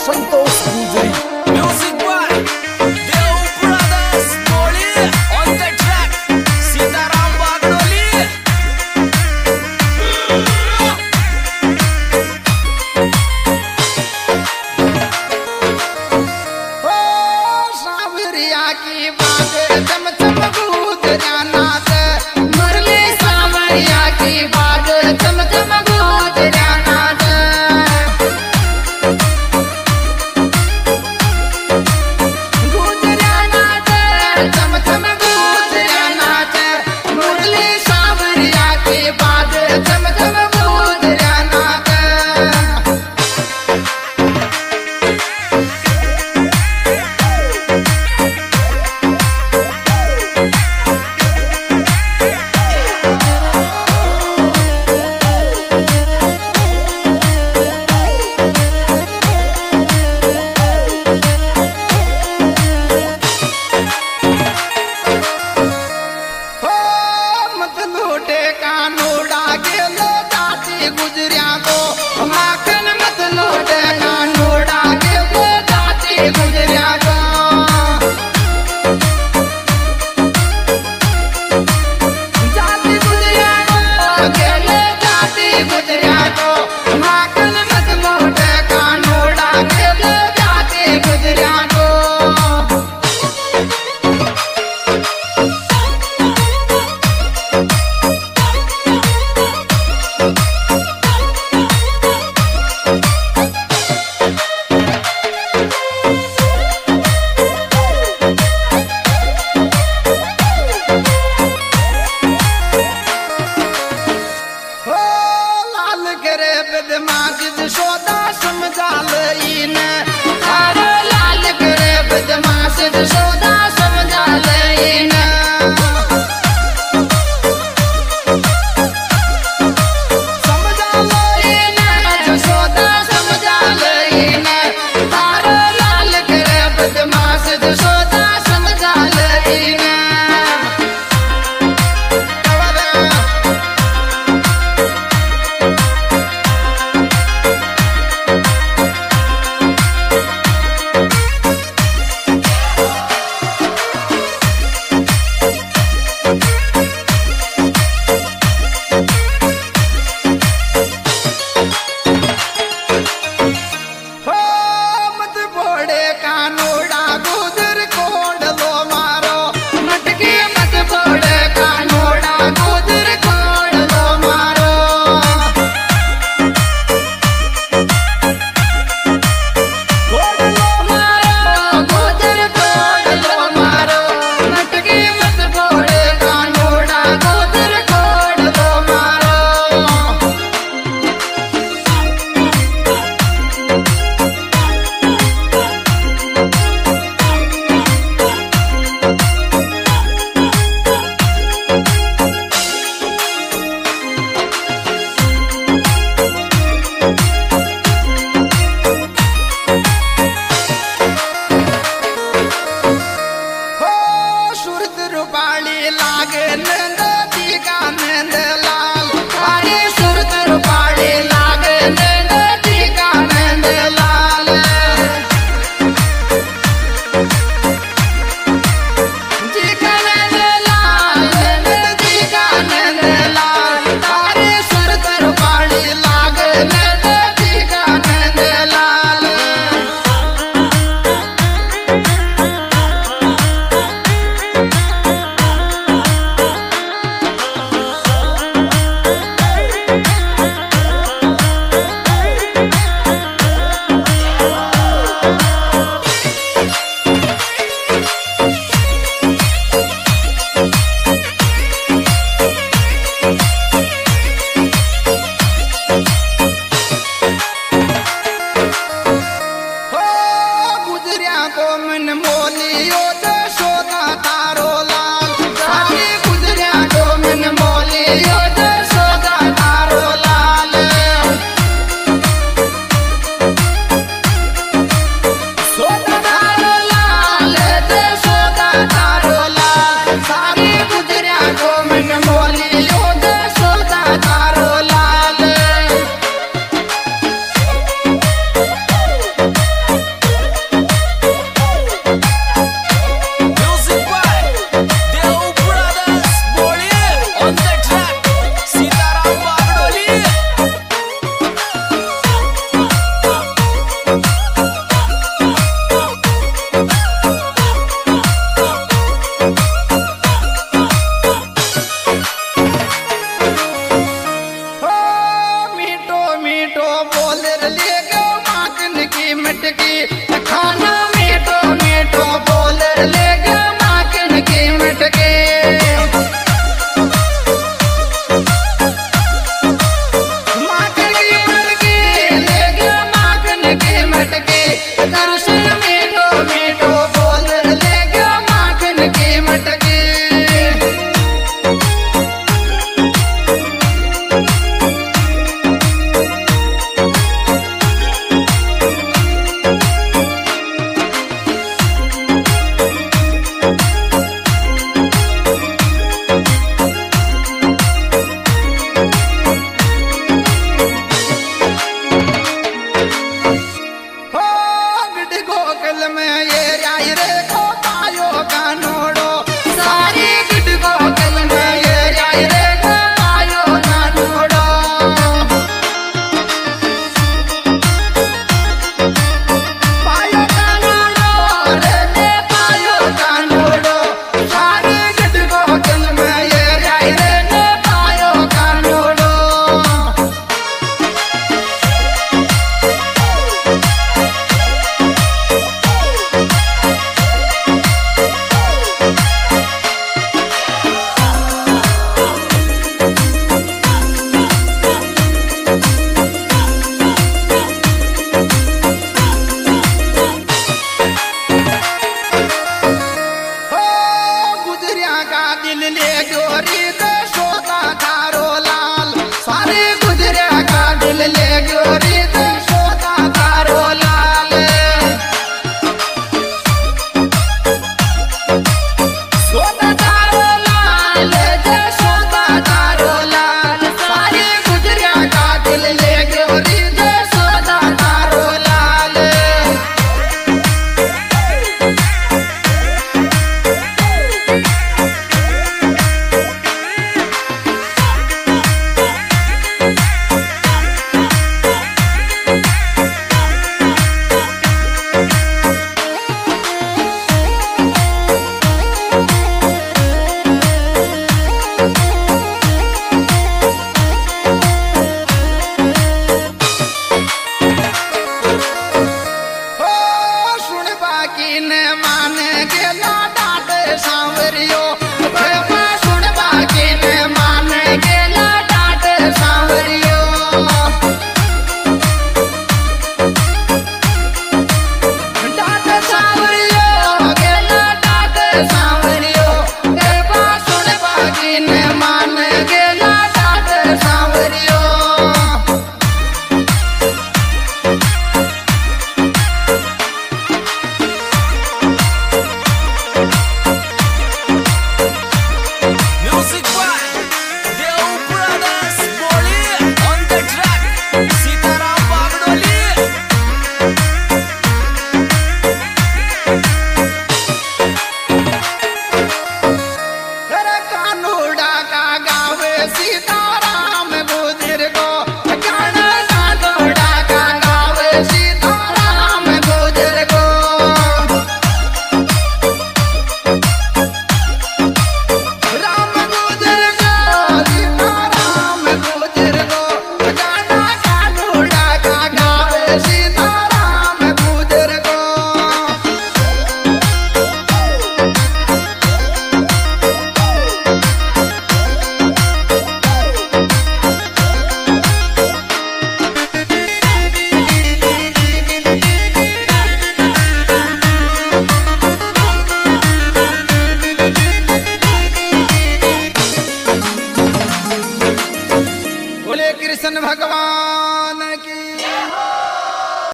संतोष गुजरी। Music by Deo Brothers Moli on the track. Sitaram Bagdoli. ओ सावरिया की बात चम चम गुजरिया नाच मुरली सावरिया की बात चम चम गुजरिया नाच गुजरिया नाच चम चम गुजरिया नाच मुरली सावरिया की बात चम चम गुजरिया नाच हो मत लूटे कानूड़ा के लो जाती गुजरिया को माखन मत लूटे कानूड़ा के लो जाती गुजरिया को जाती गुजरिया को के ले जाती गुजरिया को माखन मत लूटे कानूड़ा के लो जाती गुजरिया को हो लाल करे बदमाश सोदा समझा लईन अरे लाल करे बदमाश सोदा समझा लईन समझा लईन सोदा समझा लईन अरे लाल करे बदमाश सोदा समझा लईन हो मत बोड़े कानूड़ा गुजर कोड लो मारो मटकी मत बोड़े कानूड़ा गुजर कोड लो मारो कोड लो मारो गुजर कोड लो मारो मटकी मत बोड़े कानूड़ा गुजर कोड लो मारो हो सुरत रूपाली लागे नंद दीगा नंद लाल अरे सुरत रूपाली लागे नंद दीगा नंद लाल दीगा नंद लाल नंद दीगा नंद लाल अरे सुरत रूपाली लागे नंद दीगा नंद लाल सीता